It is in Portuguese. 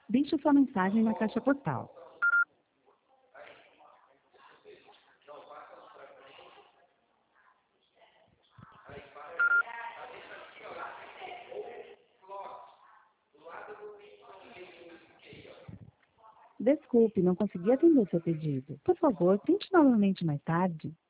Deixe sua mensagem na caixa postal. Desculpe, não consegui atender seu pedido. Por favor, tente novamente mais tarde.